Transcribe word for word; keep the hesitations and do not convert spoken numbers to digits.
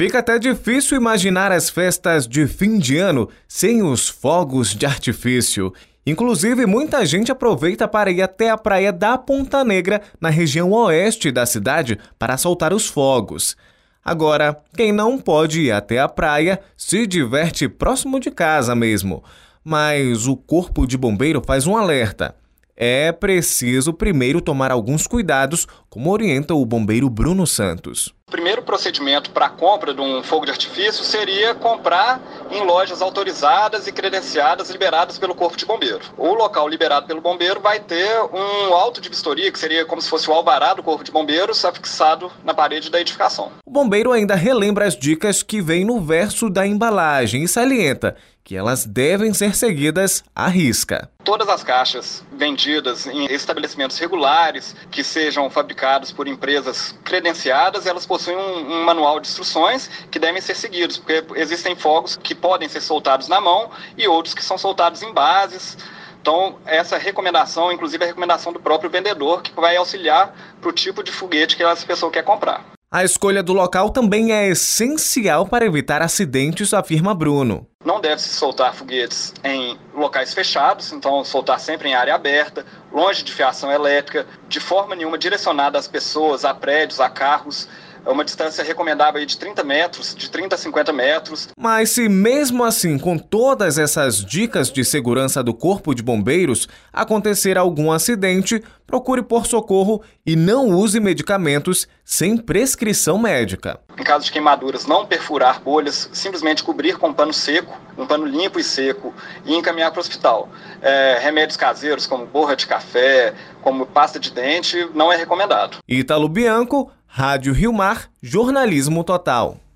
Fica até difícil imaginar as festas de fim de ano sem os fogos de artifício. Inclusive, muita gente aproveita para ir até a praia da Ponta Negra, na região oeste da cidade, para soltar os fogos. Agora, quem não pode ir até a praia se diverte próximo de casa mesmo. Mas o Corpo de Bombeiro faz um alerta. É preciso primeiro tomar alguns cuidados, como orienta o bombeiro Bruno Santos. O primeiro procedimento para a compra de um fogo de artifício seria comprar em lojas autorizadas e credenciadas liberadas pelo Corpo de Bombeiro. O local liberado pelo bombeiro vai ter um auto de vistoria, que seria como se fosse o alvará do Corpo de Bombeiros, afixado na parede da edificação. O bombeiro ainda relembra as dicas que vêm no verso da embalagem e salienta que elas devem ser seguidas à risca. Todas as caixas vendidas em estabelecimentos regulares, que sejam fabricados por empresas credenciadas, elas possuem um, um manual de instruções que devem ser seguidos, porque existem fogos que podem ser soltados na mão e outros que são soltados em bases. Então, essa recomendação, inclusive a recomendação do próprio vendedor, que vai auxiliar para o tipo de foguete que essa pessoa quer comprar. A escolha do local também é essencial para evitar acidentes, afirma Bruno. Não deve-se soltar foguetes em locais fechados, então soltar sempre em área aberta, longe de fiação elétrica, de forma nenhuma direcionada às pessoas, a prédios, a carros. É uma distância recomendável de trinta metros, de trinta a cinquenta metros. Mas se mesmo assim, com todas essas dicas de segurança do Corpo de Bombeiros, acontecer algum acidente, procure por socorro e não use medicamentos sem prescrição médica. Em caso de queimaduras, não perfurar bolhas, simplesmente cobrir com um pano seco, um pano limpo e seco, e encaminhar para o hospital. É, remédios caseiros, como borra de café, como pasta de dente, não é recomendado. Ítalo Bianco, Rádio Rio Mar, Jornalismo Total.